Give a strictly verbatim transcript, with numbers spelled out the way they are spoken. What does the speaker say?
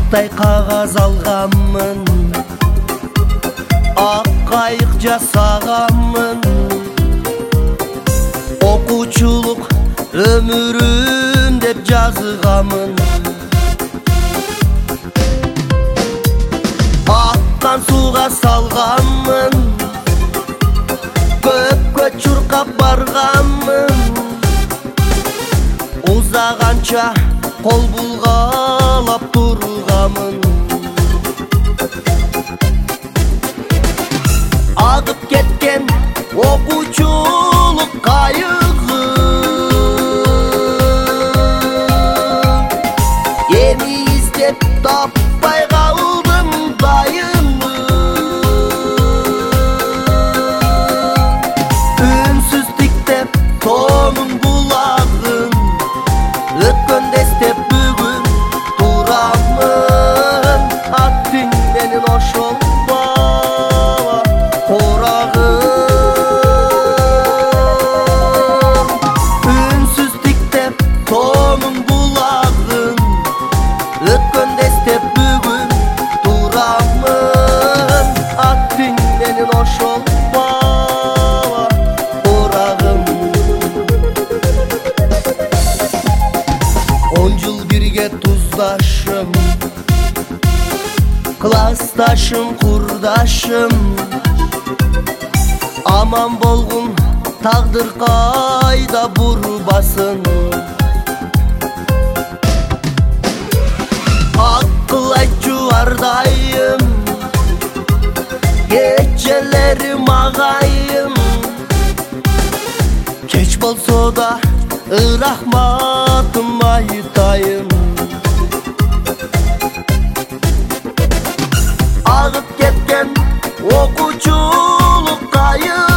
Актай кагаз алганмын, ак кайык жасаганмын. Окуучулук өмүрүм деп жазганмын. Аккан сууга салганмын, көпкө чуркап барганмын. Узаганча кол булгалап турганмын. Агып кеткен окуучулук кайыгы эми издеп таппай калдым дайымы. Үнсүз тиктеп тоонун булагын, өткөндө эстеп бүгүн турамын. Аттың менин ошол бала корагым. Үнсүз тиктеп тоонун булагын, өткөндө эстеп бүгүн турамын. Аттың менин ошол бала корагым. Он жыл бирге туздашым, классташым, курдашым. Аман болгун тагдыр кайда бурбасын. Акыл айтчу ардайым, кечелерим агайым. Кеч болсо да рахматым айтайын. Агып кеткен окуучулук кайык